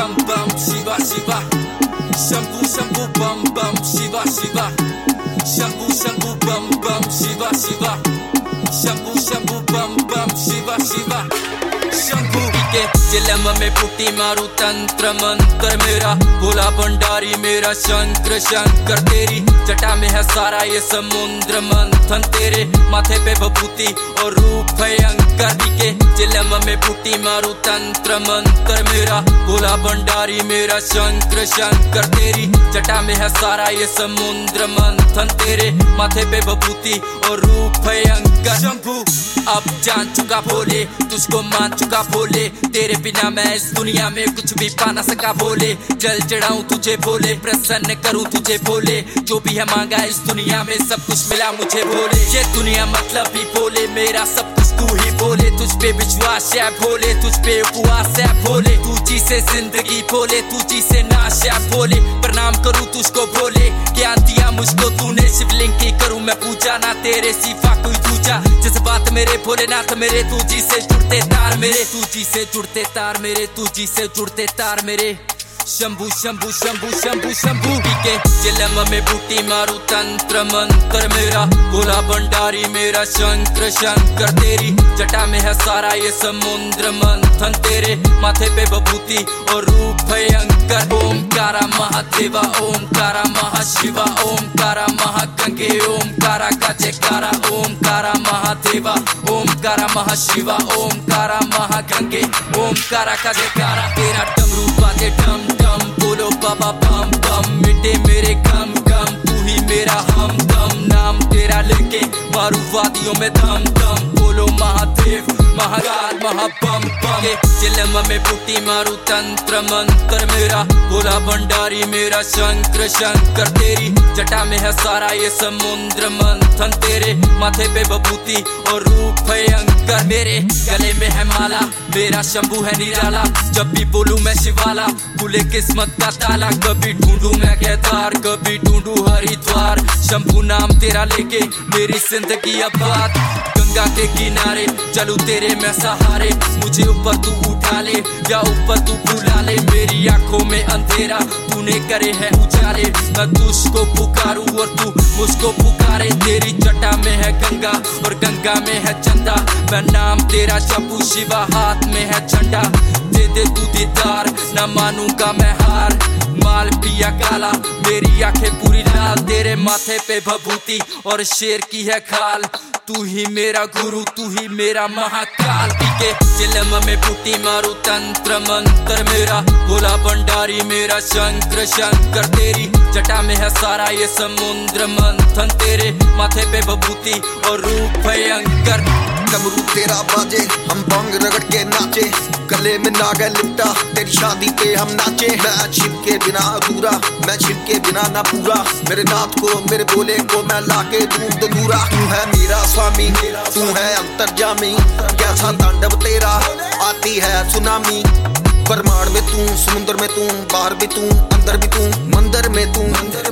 bum bum Shiva Shiva Shambhu Shambhu bum bum Shiva Shiva Shambhu Shambhu bum bum Shiva Shiva Shambhu Shambhu bum bum Shiva Shiva Shambhu के चिलम में पुटी मारू तंत्र मंत्र मेरा भोला भंडारी मेरा शंकर शंकर तेरी जटा में है सारा ये समुद्र मंथन तेरे माथे पे भभूति और रूप भयंकर के चिलम में पुटी मारू तंत्र मंत्र मेरा भोला भंडारी मेरा शंकर शंकर तेरी जटा में है सारा ये समुद्र मंथन तेरे माथे पे भभूति और रूप भयंकर शंभू अब जान चुका भोले तुझको मान चुका भोले तेरे बिना मैं इस दुनिया में कुछ भी पा ना सका भोले जल चढ़ाऊं तुझे भोले प्रसन्न करूं तुझे भोले जो भी है मांगा इस दुनिया में सब कुछ मिला मुझे भोले ये दुनिया मतलब भी भोले मेरा सब कुछ तू ही भोले तुझ पे विश्वास है भोले तुझ पे उपवास है भोले तू जी से जिंदगी भोले तू जी से नाश है भोले प्रणाम करूं तुझको भोले ज्ञान दिया मुझको तूने शिवलिंग की करूं मैं पूजा ना तेरे सिवा कोई दूजा जिस बात मेरे भोलेनाथ मेरे तू जी से जुड़ते तार मेरे तू जी से जुड़ते तार मेरे तू जी से जुड़ते तार मेरे शंभू शंभू शंभू शंभू शंभू के चिलम में बूटी मारू तंत्र मंत्र मेरा भोला भंडारी मेरा शंकर शंकर तेरी जटा में है सारा ये समुद्र मंथन तेरे माथे पे भभूति और रूप भयंकर ओमकारा महादेवा ओमकारा महाशिवा ओमकारा महागंगे ओमकारा का जयकारा ओमकारा महादेवा ओमकारा महाशिवा ओमकारा महागंगे ओमकारा का जयकारा तेरा डमरू बाजे डम डम बोलो बाबा बम बम मिटे मेरे गम गम तू ही मेरा हम दम नाम तेरा लेके मारू वादियों में दम दम बोलो महादेव महाकाल महाबम बम चिलम में पुटी मारू तंत्र मंत्र मेरा भोला भंडारी मेरा शंकर शंकर तेरी जटा में है सारा ये समुद्र मंथन तेरे माथे पे भभूति और रूप भयंकर मेरे गले में है माला मेरा शंभू है निराला जब भी बोलूं मैं शिवाला खुले किस्मत का ताला कभी ढूंढूं मैं केदार कभी ढूंढूं हरिद्वार शंभू नाम तेरा लेके मेरी जिंदगी आबाद गंगा के किनारे चलूं तेरे मैं सहारे मुझे ऊपर तू उठा ले या ऊपर तू बुला ले मेरी आंखों में अंधेरा तूने करे है उजाले मैं तुझको पुकारूं और तू मुझको पुकारे तेरी जटा में है गंगा और गंगा में है चंदा मैं नाम तेरा जपू शिवा हाथ में है झंडा दे दे तू दीदार न मानूंगा मैं हार माल पिया काला मेरी आंखें पूरी लाल तेरे माथे पे भभूति और शेर की है खाल तू ही मेरा गुरु तू ही मेरा महाकाल के चिलम में पुटी मारू तंत्र मंत्र मेरा भोला भंडारी मेरा शंकर शंकर तेरी जटा में है सारा ये समुद्र मंथन तेरे माथे पे भभूति और रूप भयंकर डमरू तेरा बाजे हम भंग रगड़ के नाचे गले में नागा लिपटा तेरी शादी पे हम नाचे मैं छिप के बिना अधूरा मैं छिप के बिना ना पूरा मेरे नाथ को मेरे भोले को मैं लाके दूं दूरा तू है मेरा स्वामी तू है अंतर्जामी कैसा तांडव तेरा आती है सुनामी ब्रह्मांड में तू समुद्र में तू बाहर भी तू अंदर भी तू मंदिर में तू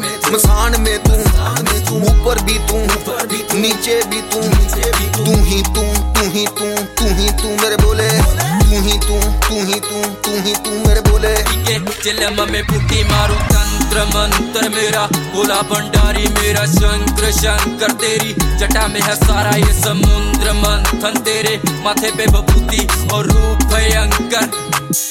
मसान में तू ऊपर भी तू नीचे भी तू तू ही तू तू ही तू तू ही तू मेरे बोले तू ही तू तू ही तू तू ही तू मेरे बोले चिलम में पुटी मारू तंत्र मंत्र मेरा भोला भंडारी मेरा शंकर शंकर तेरी जटा में है सारा ये समुद्र मंथन तेरे माथे पे भभूति और रूप भयंकर